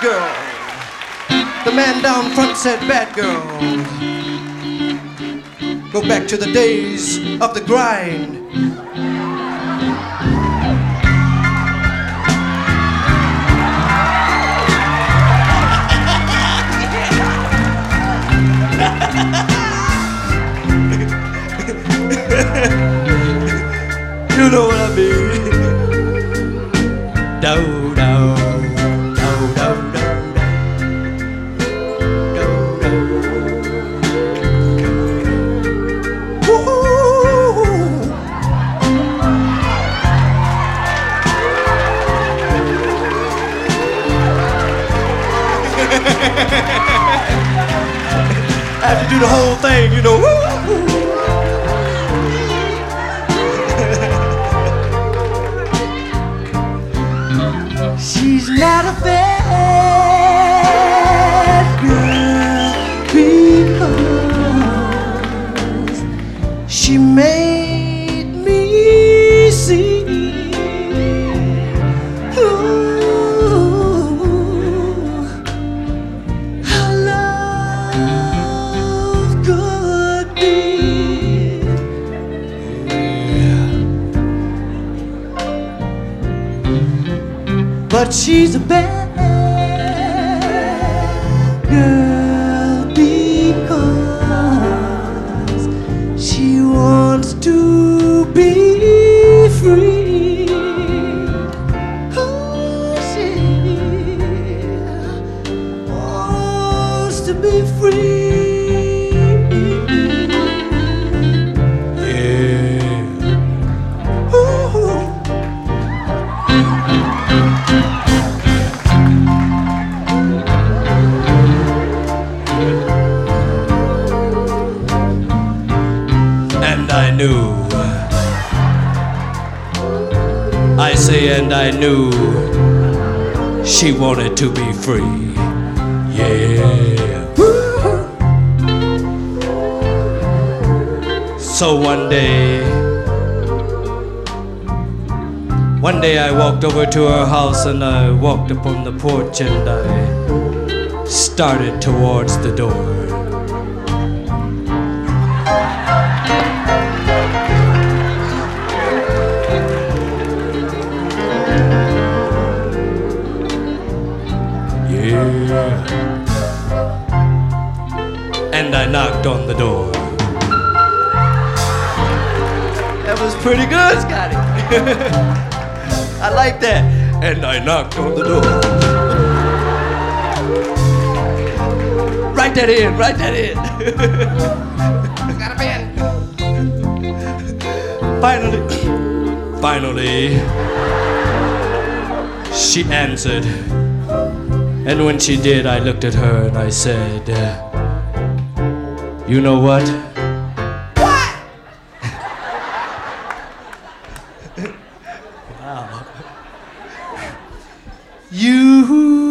girl. The man down front said, bad girl. Go back to the days of the grind. You know what I mean? Do, do, do, do, do, do, do. Woo-hoo. I have to do the whole thing, you know. Woo-hoo. She's not a bad girl because she made me see how love could be. But she's a bad girl because she wants to be free. Oh, she wants to be free. Yeah. Ooh. I say, and I knew she wanted to be free. Yeah. So one day I walked over to her house and I walked up on the porch and I started towards the door. And I knocked on the door. That was pretty good, Scotty. I like that. And I knocked on the door. Write that in, write that in. Got a pen. Finally, she answered. And when she did, I looked at her and I said, you know what? What? Wow. You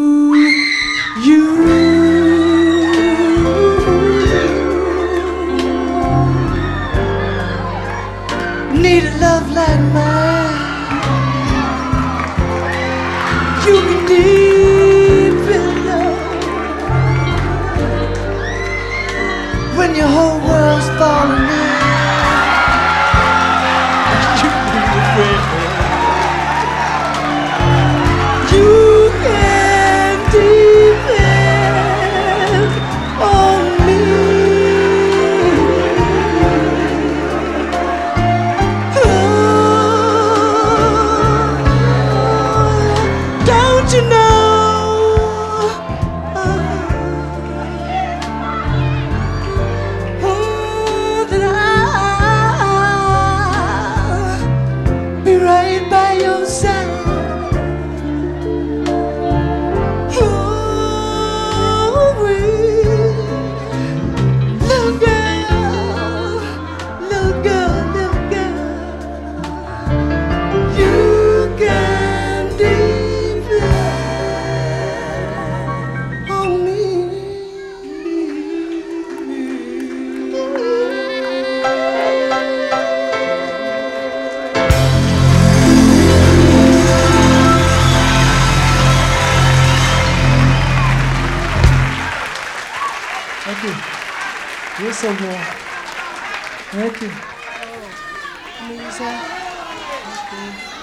need a love like mine. You can deep in love when your whole world Thank you. You're so warm. Thank you. Lisa. Thank you.